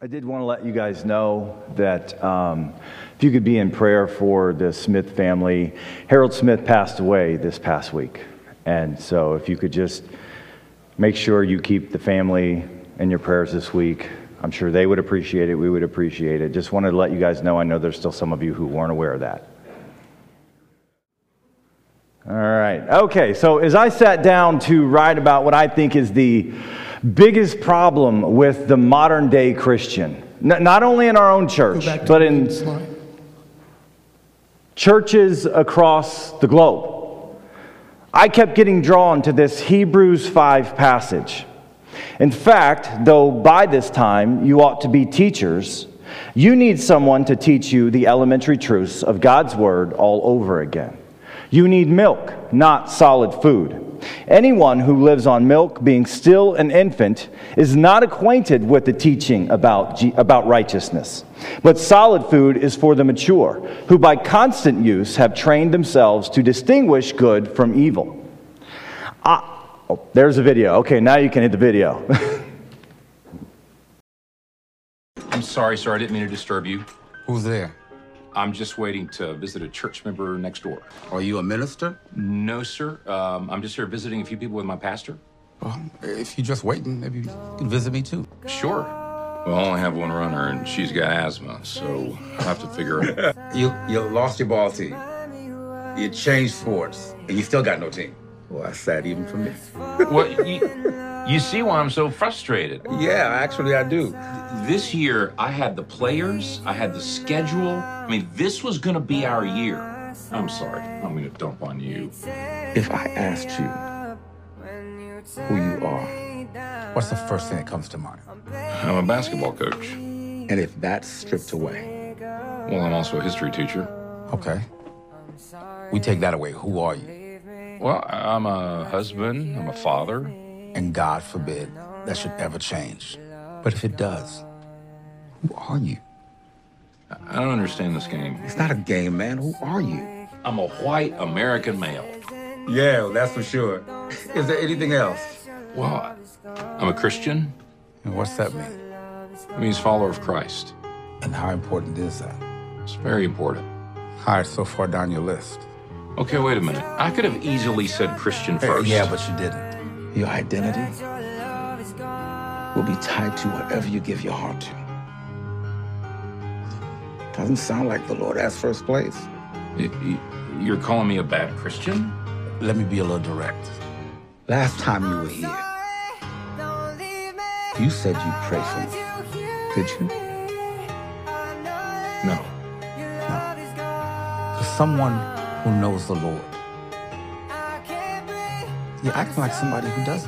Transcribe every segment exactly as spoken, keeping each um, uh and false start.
I did want to let you guys know that um, if you could be in prayer for the Smith family. Harold Smith passed away this past week. And so if you could just make sure you keep the family in your prayers this week. I'm sure they would appreciate it. We would appreciate it. Just wanted to let you guys know. I know there's still some of you who weren't aware of that. All right. Okay, so as I sat down to write about what I think is the biggest problem with the modern day Christian, N- not only in our own church, but in churches across the globe, I kept getting drawn to this Hebrews five passage. In fact, though by this time you ought to be teachers, you need someone to teach you the elementary truths of God's Word all over again. You need milk, not solid food. Anyone who lives on milk, being still an infant, is not acquainted with the teaching about, about righteousness. But solid food is for the mature, who by constant use have trained themselves to distinguish good from evil. Ah, oh, there's a video. Okay, now you can hit the video. I'm sorry, sir. I didn't mean to disturb you. Who's there? I'm just waiting to visit a church member next door. Are you a minister? No, sir. Um, I'm just here visiting a few people with my pastor. Well, if you're just waiting, maybe you can visit me too. Sure. Well, I only have one runner, and she's got asthma, so I'll have to figure it out. You you lost your ball team. You changed sports, and you still got no team. Well, that's sad even for me. Well, you, you see why I'm so frustrated. Yeah, actually I do. This year, I had the players, I had the schedule. I mean, this was going to be our year. I'm sorry. I'm going to dump on you. If I asked you who you are, what's the first thing that comes to mind? I'm a basketball coach. And if that's stripped away? Well, I'm also a history teacher. Okay. We take that away. Who are you? Well, I'm a husband, I'm a father. And God forbid that should ever change. But if it does, who are you? I don't understand this game. It's not a game, man. Who are you? I'm a white American male. Yeah, that's for sure. Is there anything else? Well, I'm a Christian. And what's that mean? It means follower of Christ. And how important is that? It's very important. How it's so far down your list? Okay, wait a minute. I could have easily said Christian first. Yeah, but you didn't. Your identity will be tied to whatever you give your heart to. Doesn't sound like the Lord has first place. You're calling me a bad Christian? Let me be a little direct. Last time you were here, you said you prayed for me. Did you? No. No. For someone who knows the Lord, you're acting like somebody who doesn't.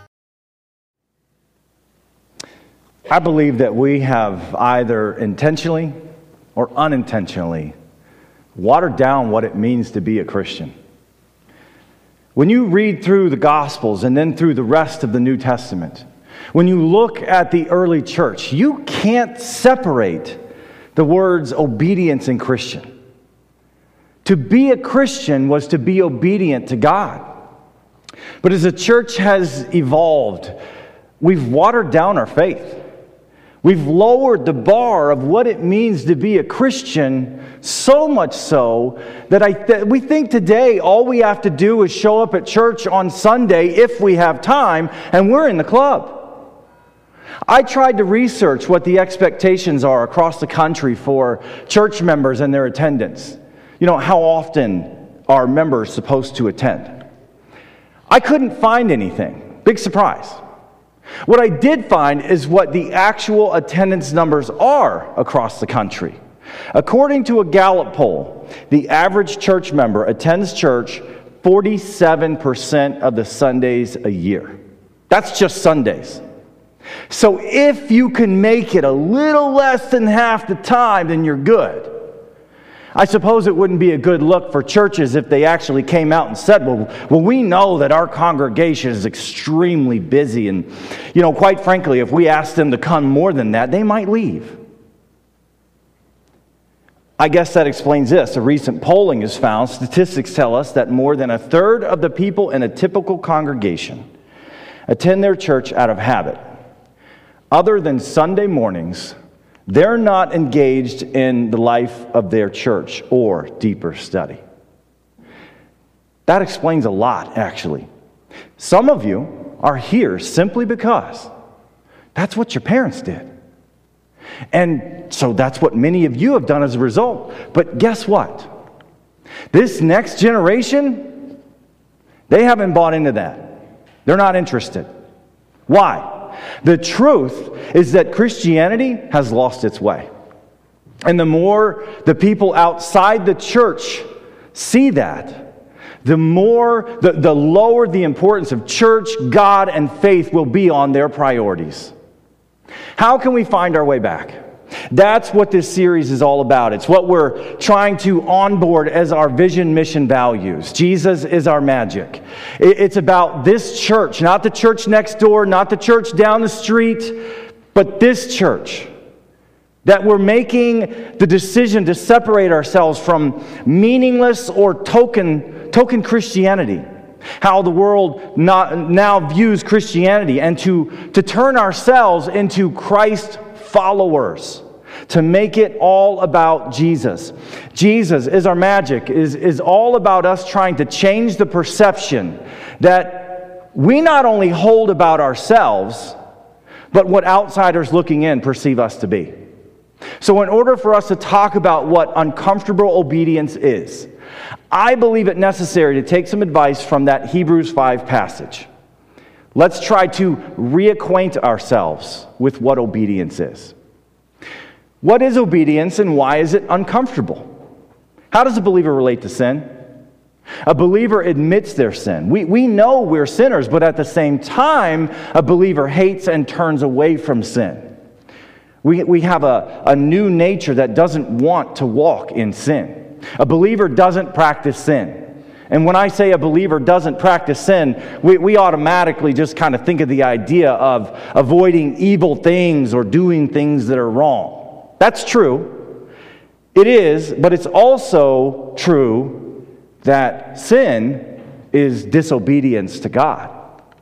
I believe that we have either intentionally or unintentionally watered down what it means to be a Christian. When you read through the Gospels and then through the rest of the New Testament, when you look at the early church, you can't separate the words obedience and Christian. To be a Christian was to be obedient to God. But as the church has evolved, we've watered down our faith. We've lowered the bar of what it means to be a Christian, so much so that I th- we think today all we have to do is show up at church on Sunday if we have time, and we're in the club. I tried to research what the expectations are across the country for church members and their attendance. You know, how often are members supposed to attend? I couldn't find anything. Big surprise. What I did find is what the actual attendance numbers are across the country. According to a Gallup poll, the average church member attends church forty-seven percent of the Sundays a year. That's just Sundays. So if you can make it a little less than half the time, then you're good. I suppose it wouldn't be a good look for churches if they actually came out and said, well, well, we know that our congregation is extremely busy. And, you know, quite frankly, if we asked them to come more than that, they might leave. I guess that explains this. A recent polling has found, statistics tell us that more than a third of the people in a typical congregation attend their church out of habit. other than Sunday mornings, they're not engaged in the life of their church or deeper study. That explains a lot, actually. Some of you are here simply because that's what your parents did. And so that's what many of you have done as a result. But guess what? This next generation, they haven't bought into that. They're not interested. Why? The truth is that Christianity has lost its way. And the more the people outside the church see that, the more, the, the lower the importance of church, God, and faith will be on their priorities. How can we find our way back? That's what this series is all about. It's what we're trying to onboard as our vision, mission, values. Jesus is our magic. It's about this church, not the church next door, not the church down the street, but this church. That we're making the decision to separate ourselves from meaningless or token, token Christianity. How the world not, now views Christianity, and to, to turn ourselves into Christ followers, to make it all about Jesus. Jesus is our magic, is, is all about us trying to change the perception that we not only hold about ourselves, but what outsiders looking in perceive us to be. So in order for us to talk about what uncomfortable obedience is, I believe it necessary to take some advice from that Hebrews five passage. Let's try to reacquaint ourselves with what obedience is. What is obedience and why is it uncomfortable? How does a believer relate to sin? A believer admits their sin. We, we know we're sinners, but at the same time, a believer hates and turns away from sin. We, we have a, a new nature that doesn't want to walk in sin. A believer doesn't practice sin. And when I say a believer doesn't practice sin, we, we automatically just kind of think of the idea of avoiding evil things or doing things that are wrong. That's true. It is, but it's also true that sin is disobedience to God.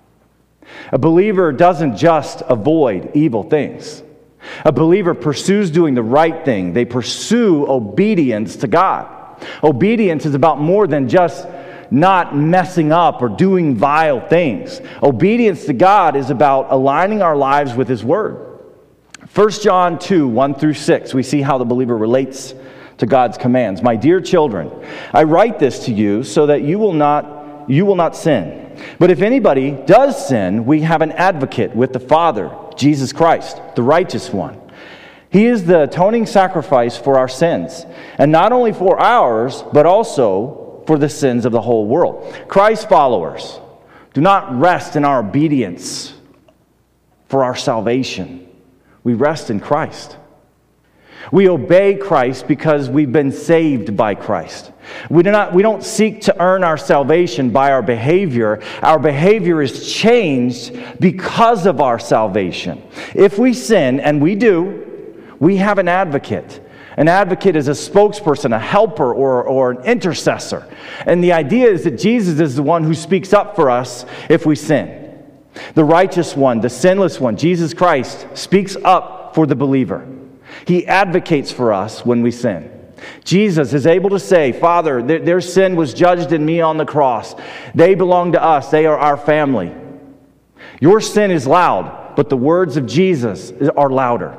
A believer doesn't just avoid evil things. A believer pursues doing the right thing. They pursue obedience to God. Obedience is about more than just not messing up or doing vile things. Obedience to God is about aligning our lives with His Word. First John two, one through six, we see how the believer relates to God's commands. My dear children, I write this to you so that you will not, you will not sin. But if anybody does sin, we have an advocate with the Father, Jesus Christ, the righteous one. He is the atoning sacrifice for our sins, and not only for ours, but also for the sins of the whole world. Christ followers, do not rest in our obedience for our salvation. We rest in Christ. We obey Christ because we've been saved by Christ. We do not, we don't seek to earn our salvation by our behavior. Our behavior is changed because of our salvation. If we sin, and we do, we have an advocate. An advocate is a spokesperson, a helper, or, or an intercessor. And the idea is that Jesus is the one who speaks up for us if we sin. The righteous one, the sinless one, Jesus Christ, speaks up for the believer. He advocates for us when we sin. Jesus is able to say, Father, their, their sin was judged in me on the cross. They belong to us. They are our family. Your sin is loud, but the words of Jesus are louder.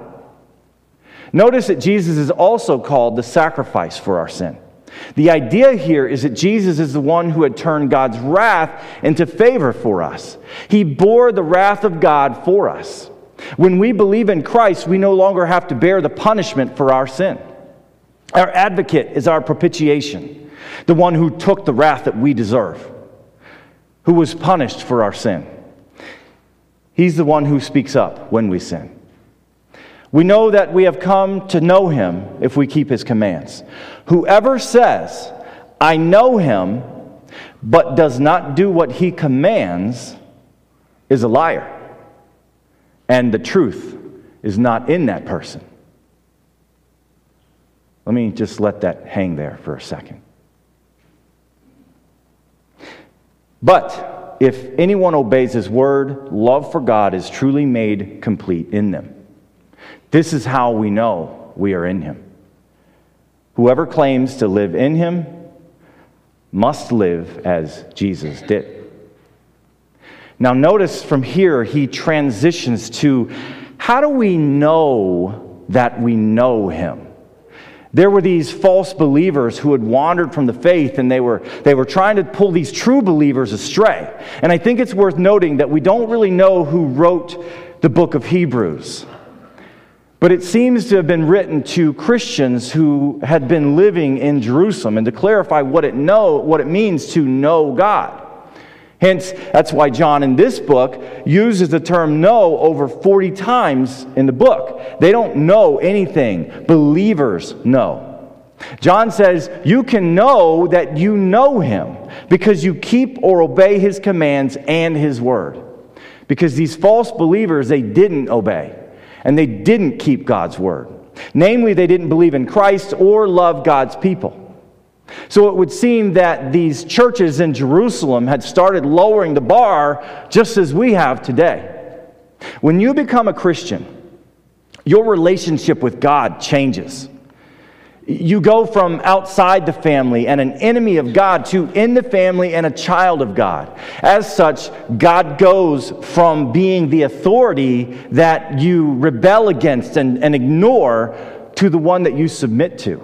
Notice that Jesus is also called the sacrifice for our sin. The idea here is that Jesus is the one who had turned God's wrath into favor for us. He bore the wrath of God for us. When we believe in Christ, we no longer have to bear the punishment for our sin. Our advocate is our propitiation, the one who took the wrath that we deserve, who was punished for our sin. He's the one who speaks up when we sin. We know that we have come to know Him if we keep His commands. Whoever says, I know Him, but does not do what He commands, is a liar. And the truth is not in that person. Let me just let that hang there for a second. But if anyone obeys his word, love for God is truly made complete in them. This is how we know we are in him. Whoever claims to live in him must live as Jesus did. Now notice from here he transitions to, how do we know that we know him? There were these false believers who had wandered from the faith, and they were, they were trying to pull these true believers astray. And I think it's worth noting that we don't really know who wrote the book of Hebrews. But it seems to have been written to Christians who had been living in Jerusalem, and to clarify what it know, what it means to know God. Hence, that's why John in this book uses the term know over forty times in the book. They don't know anything. Believers know. John says, you can know that you know him because you keep or obey his commands and his word. Because these false believers, they didn't obey. And they didn't keep God's word. Namely, they didn't believe in Christ or love God's people. So it would seem that these churches in Jerusalem had started lowering the bar just as we have today. When you become a Christian, your relationship with God changes. You go from outside the family and an enemy of God to in the family and a child of God. As such, God goes from being the authority that you rebel against and, and ignore to the one that you submit to.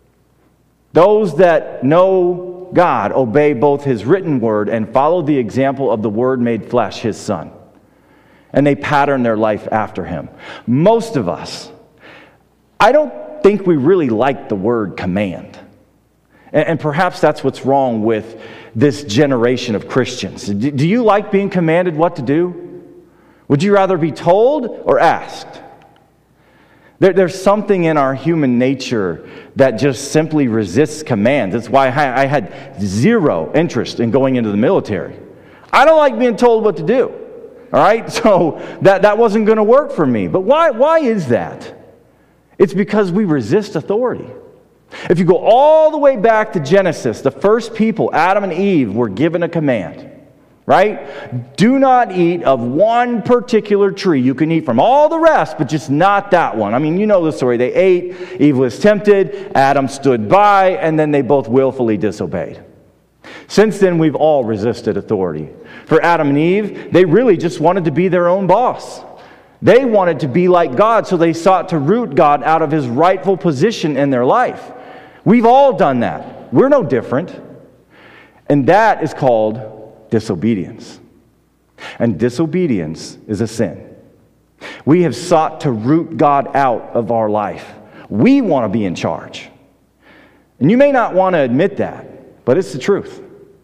Those that know God obey both his written word and follow the example of the Word made flesh, his Son. And they pattern their life after him. Most of us, I don't think we really like the word command. And, and perhaps that's what's wrong with this generation of Christians. Do, do you like being commanded what to do? Would you rather be told or asked? There, there's something in our human nature that just simply resists commands. That's why I, I had zero interest in going into the military. I don't like being told what to do. All right? So that, that wasn't going to work for me. But why, why is that? It's because we resist authority. If you go all the way back to Genesis, the first people, Adam and Eve, were given a command. Right? Do not eat of one particular tree. You can eat from all the rest, but just not that one. I mean, you know the story. They ate, Eve was tempted, Adam stood by, and then they both willfully disobeyed. Since then, we've all resisted authority. For Adam and Eve, they really just wanted to be their own boss. They wanted to be like God, so they sought to root God out of his rightful position in their life. We've all done that. We're no different. And that is called disobedience. And disobedience is a sin. We have sought to root God out of our life. We want to be in charge. And you may not want to admit that, but it's the truth.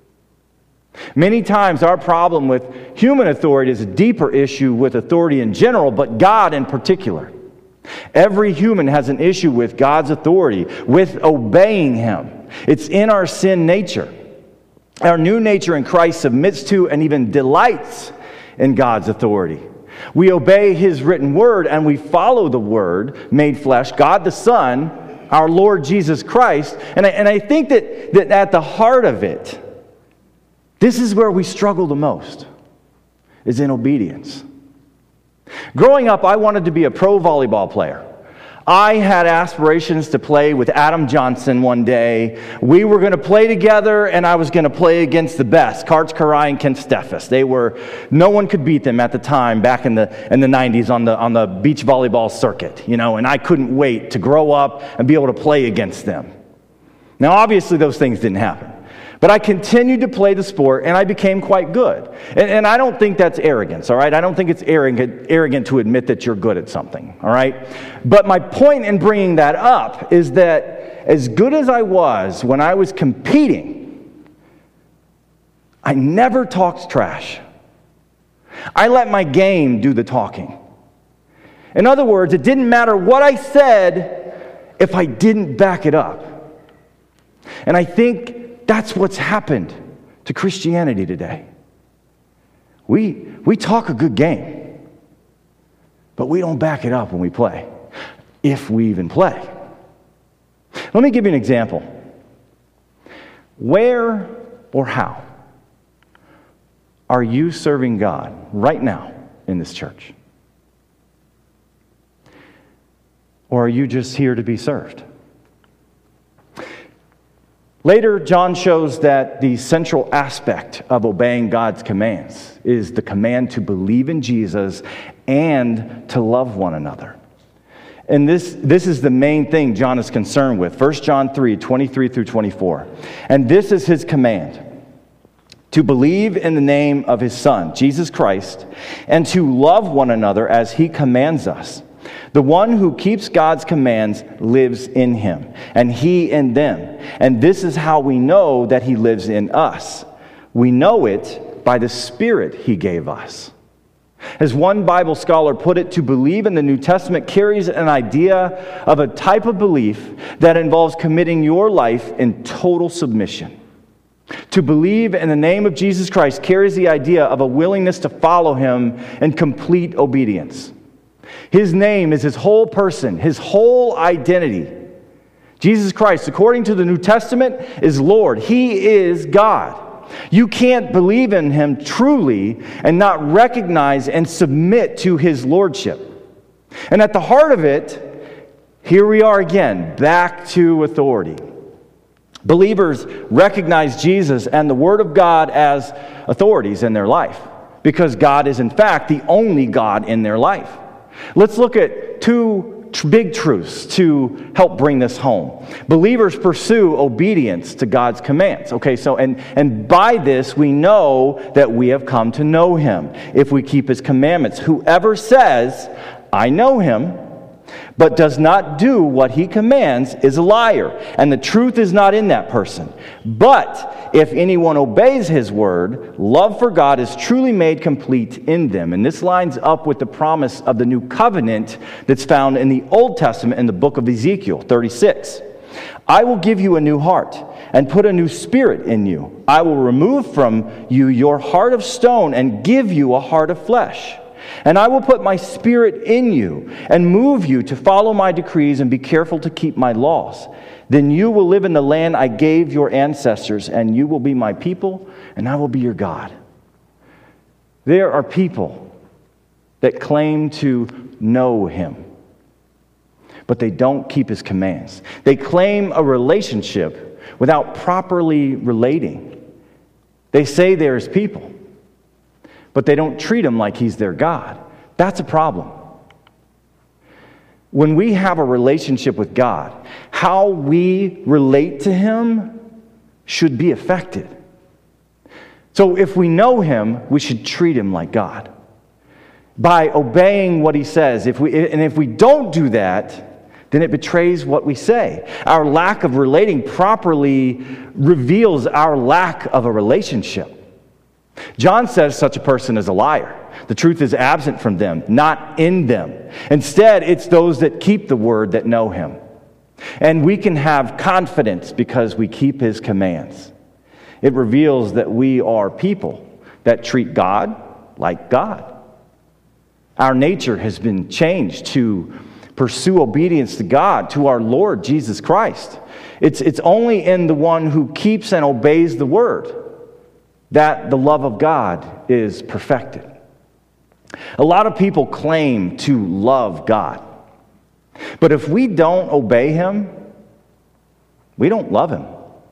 Many times our problem with human authority is a deeper issue with authority in general, but God in particular. Every human has an issue with God's authority, with obeying him. It's in our sin nature. Our new nature in Christ submits to and even delights in God's authority. We obey his written word and we follow the word made flesh, God the Son, our Lord Jesus Christ. And I, and I think that, that at the heart of it, this is where we struggle the most, is in obedience. Growing up, I wanted to be a pro volleyball player. I had aspirations to play with Adam Johnson one day. We were going to play together, and I was going to play against the best, Karts Karai and Kent Steffes. They were, no one could beat them at the time back in the in the nineties on the on the beach volleyball circuit, you know. And I couldn't wait to grow up and be able to play against them. Now, obviously, those things didn't happen. But I continued to play the sport, and I became quite good. And, and I don't think that's arrogance, all right? I don't think it's arrogant, arrogant to admit that you're good at something, all right? But my point in bringing that up is that as good as I was when I was competing, I never talked trash. I let my game do the talking. In other words, it didn't matter what I said if I didn't back it up. And I think that's what's happened to Christianity today. We, we talk a good game, but we don't back it up when we play, if we even play. Let me give you an example. Where or how Are you serving God right now in this church? Or are you just here to be served? Later, John shows that the central aspect of obeying God's commands is the command to believe in Jesus and to love one another. And this, this is the main thing John is concerned with. First John three, twenty-three through twenty-four. And this is his command: to believe in the name of his Son, Jesus Christ, and to love one another as he commands us. The one who keeps God's commands lives in him, and he in them. And this is how we know that he lives in us. We know it by the Spirit he gave us. As one Bible scholar put it, to believe in the New Testament carries an idea of a type of belief that involves committing your life in total submission. To believe in the name of Jesus Christ carries the idea of a willingness to follow him in complete obedience. His name is his whole person, his whole identity. Jesus Christ, according to the New Testament, is Lord. He is God. You can't believe in him truly and not recognize and submit to his lordship. And at the heart of it, here we are again, back to authority. Believers recognize Jesus and the Word of God as authorities in their life, because God is in fact the only God in their life. Let's look at two tr- big truths to help bring this home. Believers pursue obedience to God's commands. Okay, so and, and by this we know that we have come to know him if we keep his commandments. Whoever says, I know him, but does not do what he commands is a liar, and the truth is not in that person. But if anyone obeys his word, love for God is truly made complete in them. And this lines up with the promise of the new covenant that's found in the Old Testament in the book of Ezekiel thirty-six. I will give you a new heart and put a new spirit in you. I will remove from you your heart of stone and give you a heart of flesh. And I will put my spirit in you and move you to follow my decrees and be careful to keep my laws. Then you will live in the land I gave your ancestors, and you will be my people, and I will be your God. There are people that claim to know him, but they don't keep his commands. They claim a relationship without properly relating. They say they're his people, but they don't treat him like he's their God. That's a problem. When we have a relationship with God, how we relate to him should be affected. So if we know him, we should treat him like God by obeying what he says. If we, and if we don't do that, then it betrays what we say. Our lack of relating properly reveals our lack of a relationship. John says such a person is a liar. The truth is absent from them, not in them. Instead, it's those that keep the word that know him. And we can have confidence because we keep his commands. It reveals that we are people that treat God like God. Our nature has been changed to pursue obedience to God, to our Lord Jesus Christ. It's, it's only in the one who keeps and obeys the word that the love of God is perfected. A lot of people claim to love God, but if we don't obey him, we don't love him.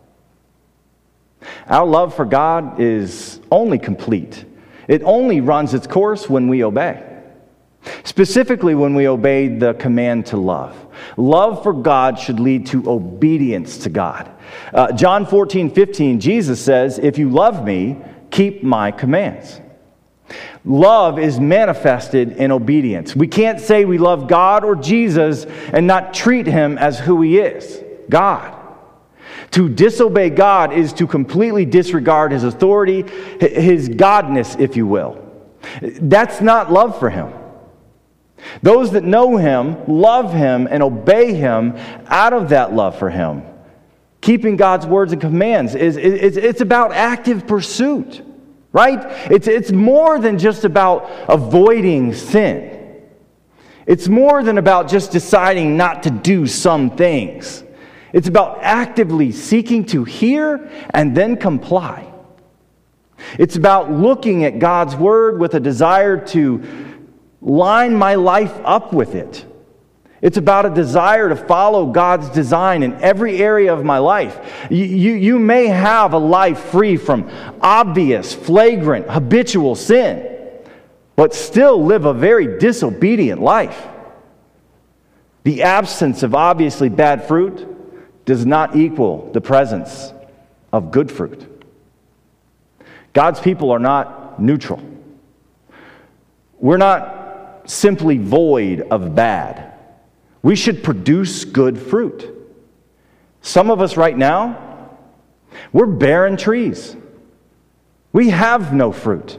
Our love for God is only complete. It only runs its course when we obey. Specifically, when we obey the command to love. Love for God should lead to obedience to God. Uh, John fourteen fifteen, Jesus says, if you love me, keep my commands. Love is manifested in obedience. We can't say we love God or Jesus and not treat him as who he is, God. To disobey God is to completely disregard his authority, his godness, if you will. That's not love for him. Those that know him, love him, and obey him out of that love for him. Keeping God's words and commands is, is it's about active pursuit, right? It's, it's more than just about avoiding sin. It's more than about just deciding not to do some things. It's about actively seeking to hear and then comply. It's about looking at God's Word with a desire to line my life up with it. It's about a desire to follow God's design in every area of my life. You, you, you may have a life free from obvious, flagrant, habitual sin, but still live a very disobedient life. The absence of obviously bad fruit does not equal the presence of good fruit. God's people are not neutral. We're not simply void of bad. We should produce good fruit. Some of us right now, we're barren trees. We have no fruit.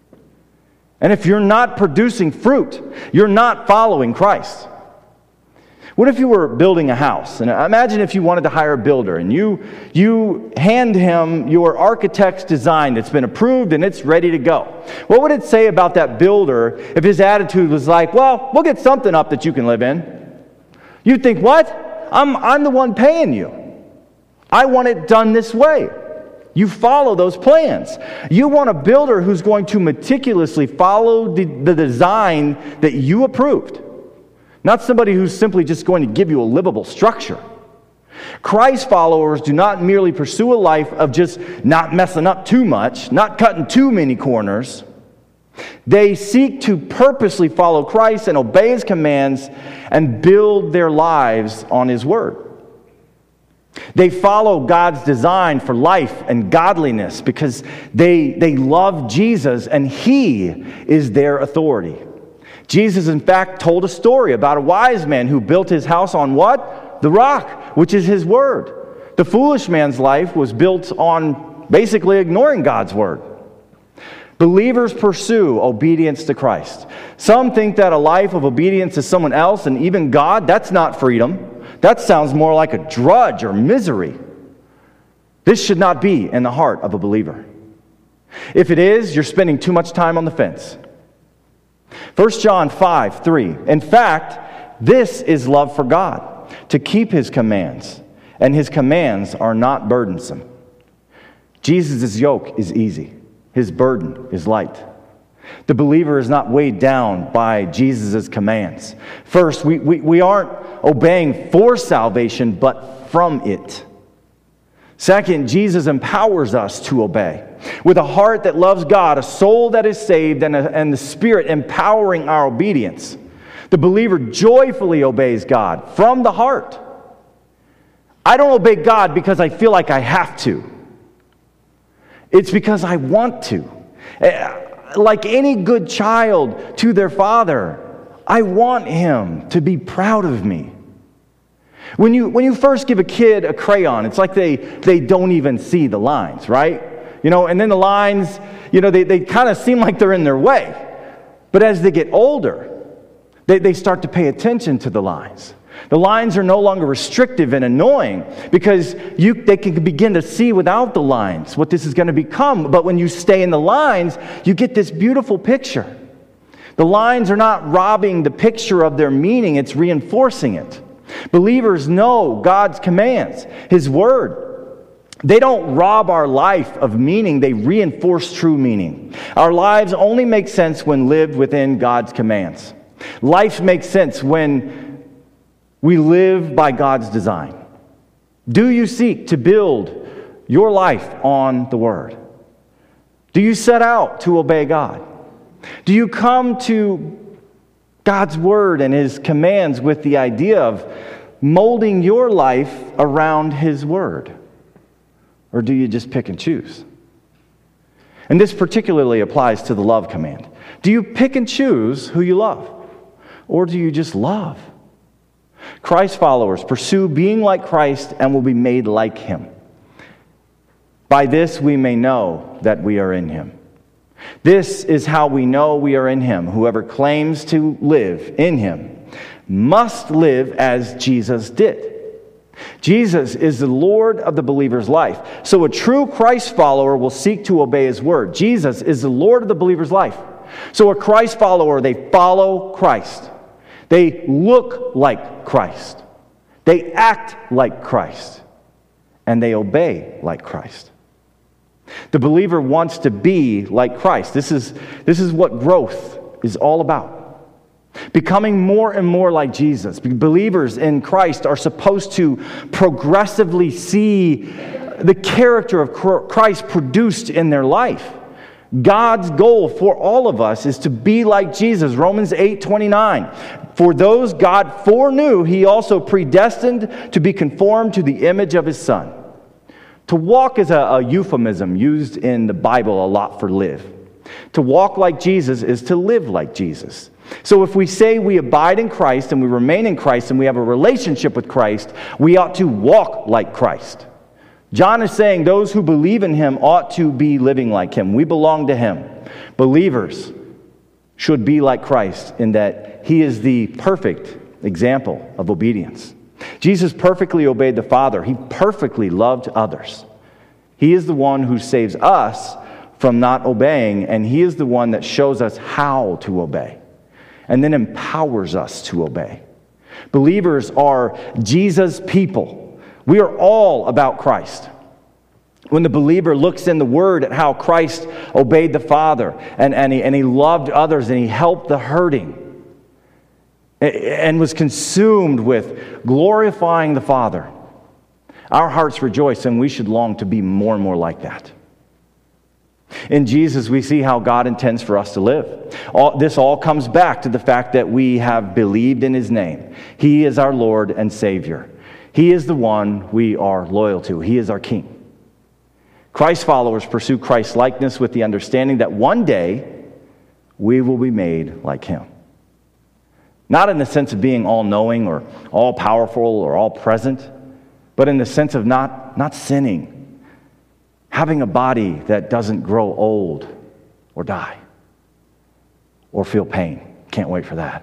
And if you're not producing fruit, you're not following Christ. What if you were building a house? And imagine if you wanted to hire a builder and you, you hand him your architect's design that's been approved and it's ready to go. What would it say about that builder if his attitude was like, well, we'll get something up that you can live in? You'd think, what? I'm, I'm the one paying you. I want it done this way. You follow those plans. You want a builder who's going to meticulously follow the, the design that you approved. Not somebody who's simply just going to give you a livable structure. Christ followers do not merely pursue a life of just not messing up too much, not cutting too many corners. They seek to purposely follow Christ and obey His commands and build their lives on His Word. They follow God's design for life and godliness because they, they love Jesus and He is their authority. Jesus, in fact, told a story about a wise man who built his house on what? The rock, which is His Word. The foolish man's life was built on basically ignoring God's Word. Believers pursue obedience to Christ. Some think that a life of obedience to someone else and even God, that's not freedom. That sounds more like a drudge or misery. This should not be in the heart of a believer. If it is, you're spending too much time on the fence. First John five three. In fact, this is love for God, to keep His commands, and His commands are not burdensome. Jesus' yoke is easy. His burden is light. The believer is not weighed down by Jesus' commands. First, we, we, we aren't obeying for salvation, but from it. Second, Jesus empowers us to obey. With a heart that loves God, a soul that is saved, and, a, and the Spirit empowering our obedience, the believer joyfully obeys God from the heart. I don't obey God because I feel like I have to. It's because I want to. Like any good child to their father, I want him to be proud of me. When you, when you first give a kid a crayon, it's like they, they don't even see the lines, right? You know, and then the lines, you know, they, they kind of seem like they're in their way. But as they get older, they, they start to pay attention to the lines. The lines are no longer restrictive and annoying because you, they can begin to see without the lines what this is going to become. But when you stay in the lines, you get this beautiful picture. The lines are not robbing the picture of their meaning, it's reinforcing it. Believers know God's commands, His Word. They don't rob our life of meaning, they reinforce true meaning. Our lives only make sense when lived within God's commands. Life makes sense when we live by God's design. Do you seek to build your life on the Word? Do you set out to obey God? Do you come to God's Word and His commands with the idea of molding your life around His Word? Or do you just pick and choose? And this particularly applies to the love command. Do you pick and choose who you love? Or do you just love? Christ followers pursue being like Christ and will be made like Him. By this we may know that we are in Him. This is how we know we are in Him. Whoever claims to live in Him must live as Jesus did. Jesus is the Lord of the believer's life. So a true Christ follower will seek to obey His Word. Jesus is the Lord of the believer's life. So a Christ follower, they follow Christ. They look like Christ. They act like Christ. And they obey like Christ. The believer wants to be like Christ. This is, this is what growth is all about. Becoming more and more like Jesus. Believers in Christ are supposed to progressively see the character of Christ produced in their life. God's goal for all of us is to be like Jesus. Romans eight twenty-nine. For those God foreknew, He also predestined to be conformed to the image of His Son. To walk is a, a euphemism used in the Bible a lot for live. To walk like Jesus is to live like Jesus. So if we say we abide in Christ and we remain in Christ and we have a relationship with Christ, we ought to walk like Christ. John is saying those who believe in Him ought to be living like Him. We belong to Him. Believers should be like Christ in that He is the perfect example of obedience. Jesus perfectly obeyed the Father. He perfectly loved others. He is the one who saves us from not obeying, and He is the one that shows us how to obey and then empowers us to obey. Believers are Jesus' people. We are all about Christ. When the believer looks in the Word at how Christ obeyed the Father and, and, he, and he loved others and He helped the hurting and was consumed with glorifying the Father, our hearts rejoice, and we should long to be more and more like that. In Jesus, we see how God intends for us to live. All, this all comes back to the fact that we have believed in His name. He is our Lord and Savior. He is the one we are loyal to. He is our King. Christ followers pursue Christ's likeness with the understanding that one day we will be made like Him. Not in the sense of being all-knowing or all-powerful or all-present, but in the sense of not, not sinning. Having a body that doesn't grow old or die or feel pain. Can't wait for that.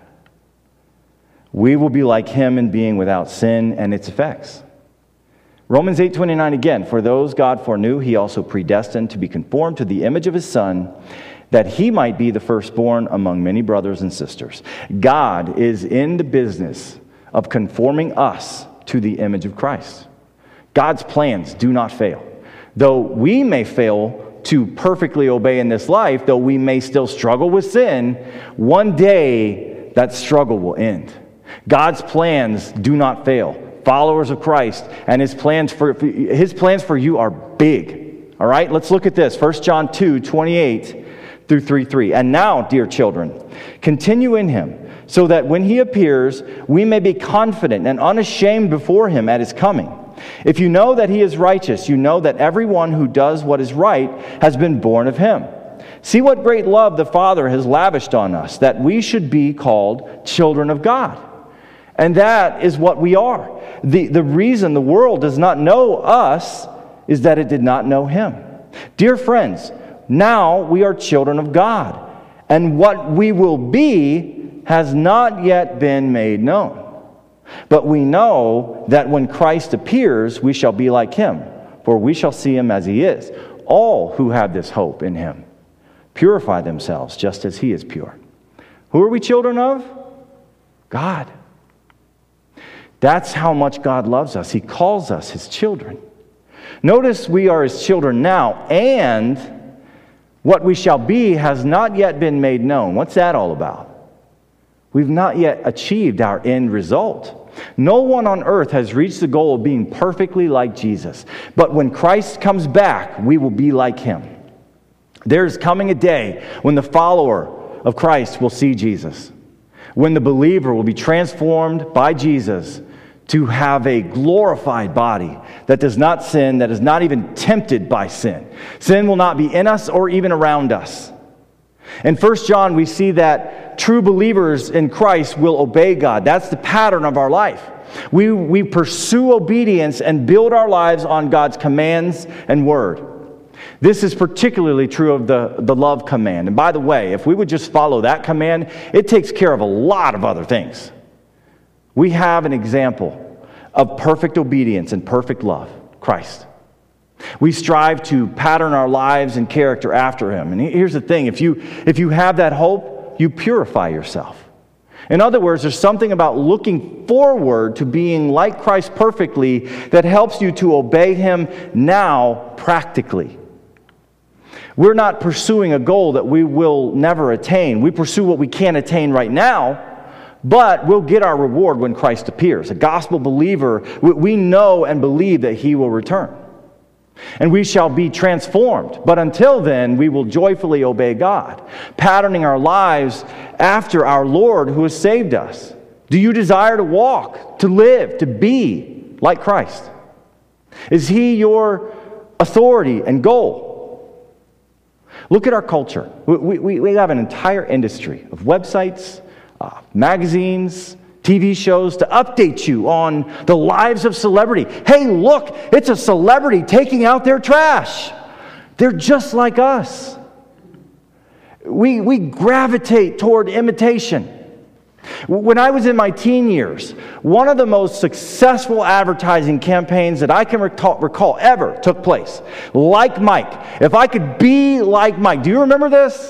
We will be like Him in being without sin and its effects. Romans eight twenty-nine again, for those God foreknew, He also predestined to be conformed to the image of His Son, that He might be the firstborn among many brothers and sisters. God is in the business of conforming us to the image of Christ. God's plans do not fail. Though we may fail to perfectly obey in this life, though we may still struggle with sin, one day that struggle will end. God's plans do not fail. Followers of Christ and His plans for His plans for you are big. All right, let's look at this. First John two twenty-eight through three three. And now, dear children, continue in Him, so that when He appears, we may be confident and unashamed before Him at His coming. If you know that He is righteous, you know that everyone who does what is right has been born of Him. See what great love the Father has lavished on us, that we should be called children of God. And that is what we are. The, the reason the world does not know us is that it did not know Him. Dear friends, now we are children of God, and what we will be has not yet been made known. But we know that when Christ appears, we shall be like Him, for we shall see Him as He is. All who have this hope in Him purify themselves just as He is pure. Who are we children of? God. That's how much God loves us. He calls us His children. Notice we are His children now, and what we shall be has not yet been made known. What's that all about? We've not yet achieved our end result. No one on earth has reached the goal of being perfectly like Jesus. But when Christ comes back, we will be like Him. There's coming a day when the follower of Christ will see Jesus. When the believer will be transformed by Jesus to have a glorified body that does not sin, that is not even tempted by sin. Sin will not be in us or even around us. In First John, we see that true believers in Christ will obey God. That's the pattern of our life. We, we pursue obedience and build our lives on God's commands and word. This is particularly true of the, the love command. And by the way, if we would just follow that command, it takes care of a lot of other things. We have an example of perfect obedience and perfect love, Christ. We strive to pattern our lives and character after Him. And here's the thing, if you, if you have that hope, you purify yourself. In other words, there's something about looking forward to being like Christ perfectly that helps you to obey Him now practically. We're not pursuing a goal that we will never attain. We pursue what we can't attain right now, but we'll get our reward when Christ appears. A gospel believer, we know and believe that he will return. And we shall be transformed. But until then, we will joyfully obey God, patterning our lives after our Lord who has saved us. Do you desire to walk, to live, to be like Christ? Is he your authority and goal? Look at our culture. We, we, we have an entire industry of websites, uh, magazines, T V shows to update you on the lives of celebrity. Hey, look, it's a celebrity taking out their trash. They're just like us. We, we gravitate toward imitation. When I was in my teen years, one of the most successful advertising campaigns that I can recall, recall ever took place. Like Mike. If I could be like Mike. Do you remember this?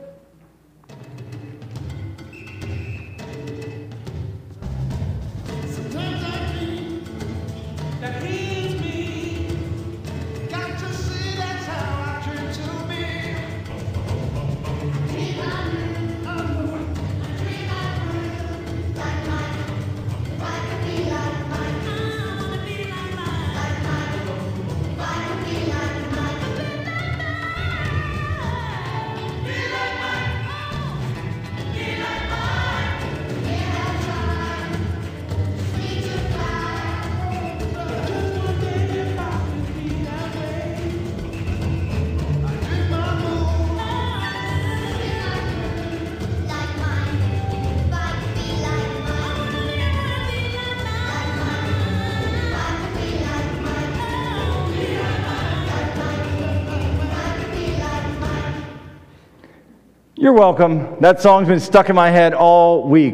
You're welcome. That song's been stuck in my head all week.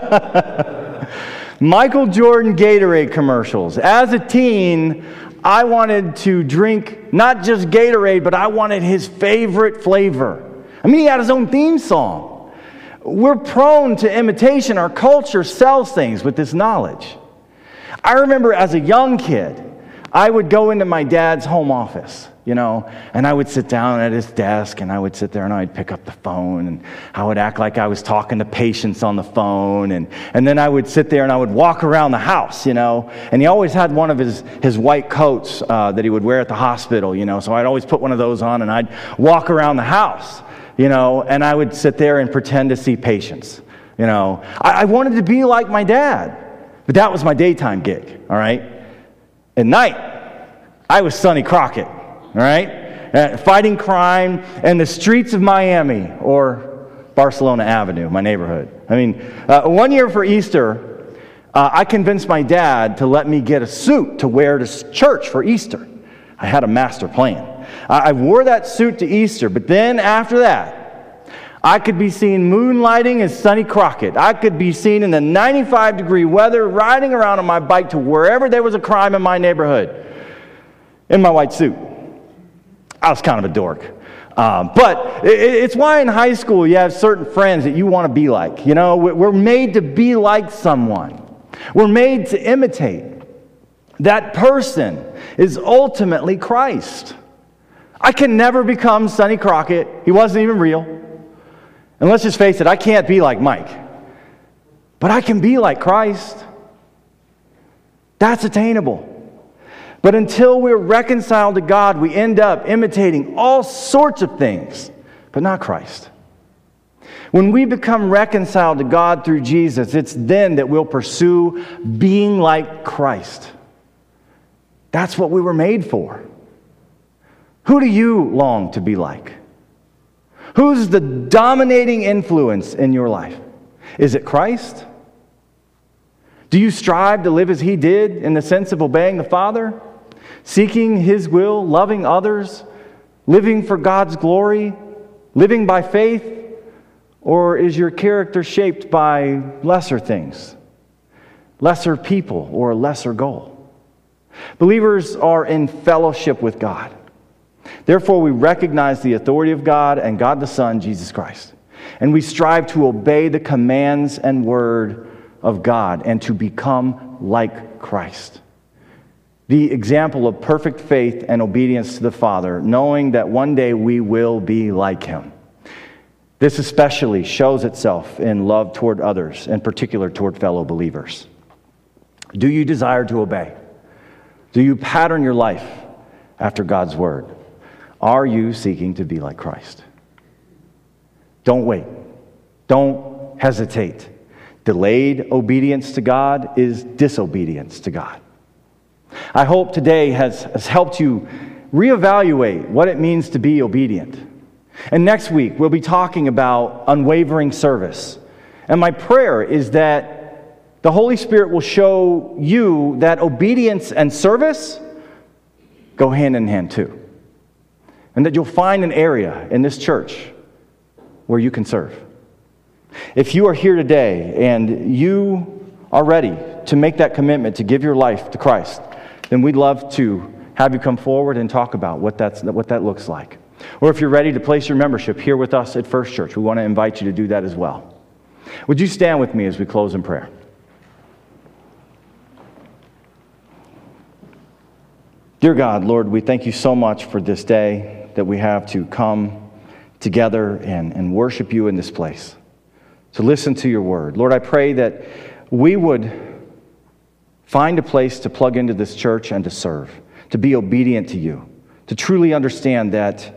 Michael Jordan Gatorade commercials. As a teen, I wanted to drink not just Gatorade, but I wanted his favorite flavor. I mean, he had his own theme song. We're prone to imitation. Our culture sells things with this knowledge. I remember as a young kid, I would go into my dad's home office, you know, and I would sit down at his desk, and I would sit there and I'd pick up the phone, and I would act like I was talking to patients on the phone, and, and then I would sit there and I would walk around the house, you know, and he always had one of his, his white coats uh, that he would wear at the hospital, you know, so I'd always put one of those on, and I'd walk around the house, you know, and I would sit there and pretend to see patients, you know. I, I wanted to be like my dad, but that was my daytime gig, all right? At night, I was Sonny Crockett. All right? Uh, fighting crime in the streets of Miami or Barcelona Avenue, my neighborhood. I mean, uh, one year for Easter, uh, I convinced my dad to let me get a suit to wear to church for Easter. I had a master plan. I, I wore that suit to Easter, but then after that, I could be seen moonlighting as Sonny Crockett. I could be seen in the ninety-five degree weather riding around on my bike to wherever there was a crime in my neighborhood in my white suit. I was kind of a dork. Um, but it, it's why in high school you have certain friends that you want to be like. You know, we're made to be like someone. We're made to imitate. That person is ultimately Christ. I can never become Sonny Crockett. He wasn't even real. And let's just face it, I can't be like Mike. But I can be like Christ. That's attainable. But until we're reconciled to God, we end up imitating all sorts of things, but not Christ. When we become reconciled to God through Jesus, it's then that we'll pursue being like Christ. That's what we were made for. Who do you long to be like? Who's the dominating influence in your life? Is it Christ? Do you strive to live as He did in the sense of obeying the Father? Seeking His will, loving others, living for God's glory, living by faith? Or is your character shaped by lesser things, lesser people, or a lesser goal? Believers are in fellowship with God. Therefore, we recognize the authority of God and God the Son, Jesus Christ. And we strive to obey the commands and word of God and to become like Christ. the example of perfect faith and obedience to the Father, knowing that one day we will be like him. This especially shows itself in love toward others, in particular toward fellow believers. Do you desire to obey? Do you pattern your life after God's word? Are you seeking to be like Christ? Don't wait. Don't hesitate. Delayed obedience to God is disobedience to God. I hope today has, has helped you reevaluate what it means to be obedient. And next week, we'll be talking about unwavering service. And my prayer is that the Holy Spirit will show you that obedience and service go hand in hand too. And that you'll find an area in this church where you can serve. If you are here today and you are ready to make that commitment to give your life to Christ, then we'd love to have you come forward and talk about what that's what that looks like. Or if you're ready to place your membership here with us at First Church, we want to invite you to do that as well. Would you stand with me as we close in prayer? Dear God, Lord, we thank you so much for this day that we have to come together and, and worship you in this place, to listen to your word. Lord, I pray that we would find a place to plug into this church and to serve, to be obedient to you, to truly understand that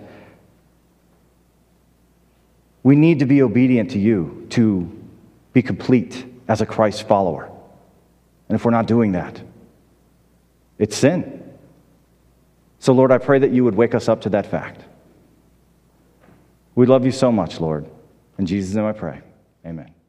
we need to be obedient to you to be complete as a Christ follower. And if we're not doing that, it's sin. So, Lord, I pray that you would wake us up to that fact. We love you so much, Lord. In Jesus' name I pray. Amen.